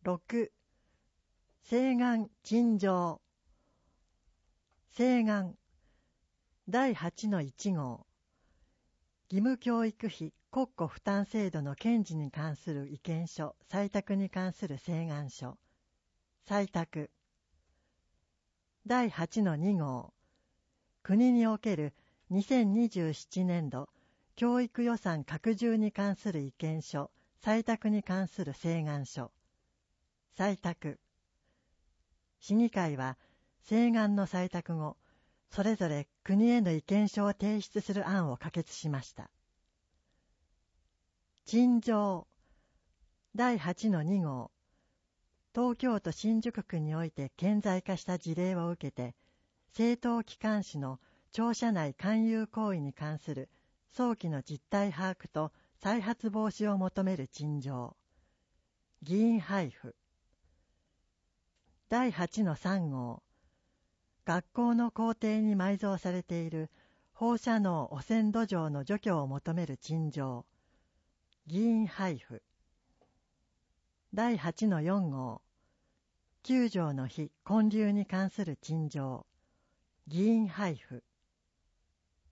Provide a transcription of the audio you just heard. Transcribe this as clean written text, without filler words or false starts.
6、請願陳情。請願第8-1号。義務教育費国庫負担制度の堅持に関する意見書、採択に関する請願書。採択第8-2号。国における2027年度教育予算拡充に関する意見書、採択に関する請願書。採択。市議会は請願の採択後、それぞれ国への意見書を提出する案を可決しました。陳情第8-2号。東京都新宿区において顕在化した事例を受けて、政党機関紙の庁舎内勧誘行為に関する早期の実態把握と再発防止を求める陳情。議員配布。第8-3号。学校の校庭に埋蔵されている放射能汚染土壌の除去を求める陳情。議員配布。第8-4号。9条の非建立に関する陳情。議員配布。